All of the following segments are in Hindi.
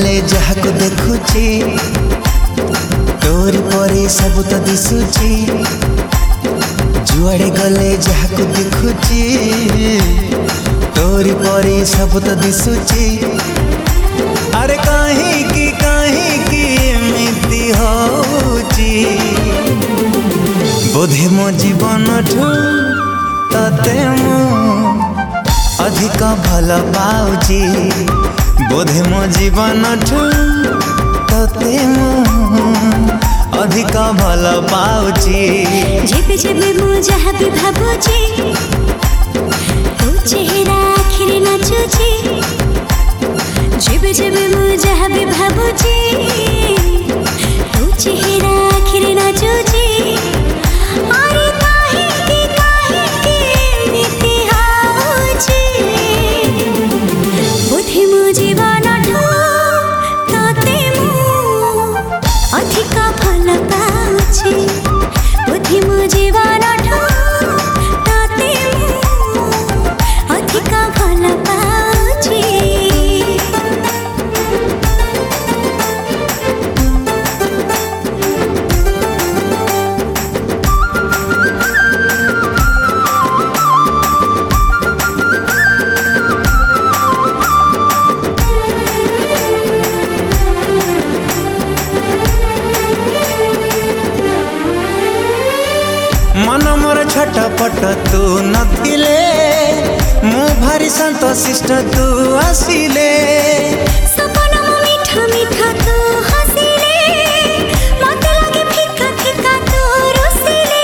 गले जहाँ को देखुची तोरी परे सब तो दिशुची जुआड़े गले जहाँ को देखुची तोरी परे सब तो दिशुची अरे कहीं की एमती होची बोधे मो जीवन ठू तते मु अधिक भल पाउची बोधे मो जीवन ठू तते मु अधिक भल पाउची जेबे जेबे मु जहाँ भी भाबुची तू चेहरा आखिरे नाचुची जेबे जेबे मु जहाँ भी भाबुची तू चेहरा आखिरे नाचुची अरे काहे की एमती होची बोधे मो जीवन ठू तते मु अधिक भल पाउची बोधे मो जीवन ठू तते मु अधिक भल पाउची मन मोर छटपट तू नथिले मु भारी शांत शिष्ट तू आसिले सपना मो मीठा मीठा तू हसिले मते लागे फिका फिका तू रुसिले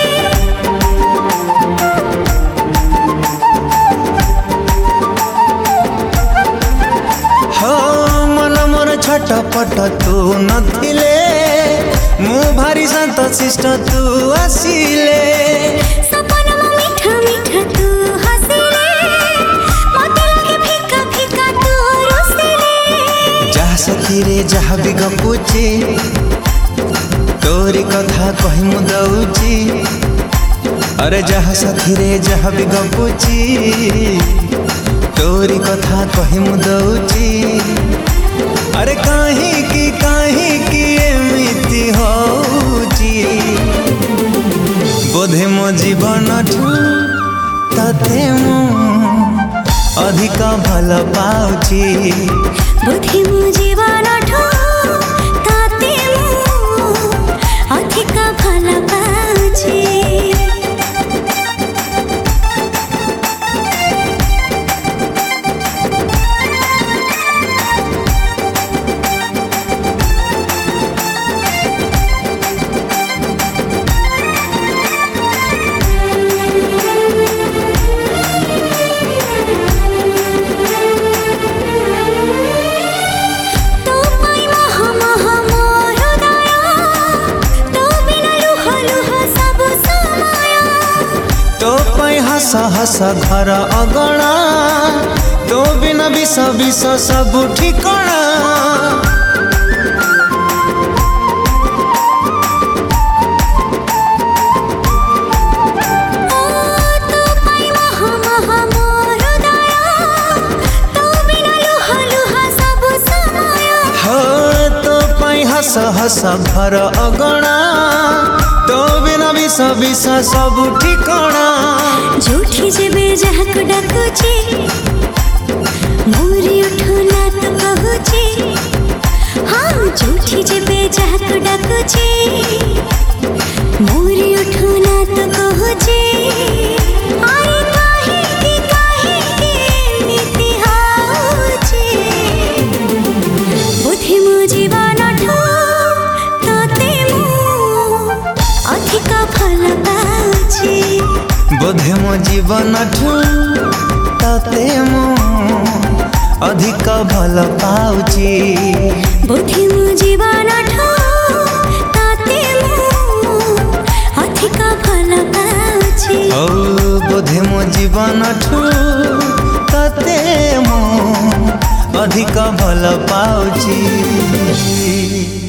हो मन मोर छटपट तू नथिले मु भारी शांत शिष्ट तू आसिले सपना मो मीठा मीठा तू हसिले मते लागे फिका फिका तू रुसिले जहाँ साथी जहाँ भी गपुची तोरी कथा कही मु दउची अरे जहाँ साथी जहाँ भी गपुची तोरी कथा कही मु दउची अरे कहीं की एमती होची बोधे मो जीवन ठू तते मु अधिक भल पाउची बोधे मो जीवन ठू तते मु अधिक भल पाउची हस हस घर अगणा तो बिना विष विष सब ठिकणा हस हस घर अगणा तो बिना विष विष सब ठिकणा झूठी जेबे जहाँ को डाकुची मोरी उठो ना तो कहूची हाँ झूठी जेबे जहाँ को डाकुची मोरी उठो ना तो कहूची अरे काहे की एमती होची बोधे मो जीवन ठू तते मु अधिक भल पाउची बोधे मो जीवन ठू तते मु अधिक भल पाउची बोधे मो जीवन ठू तते मु अधिक भल पाउची ओ बोधे मो जीवन ठू तते मु अधिक भल पाउची।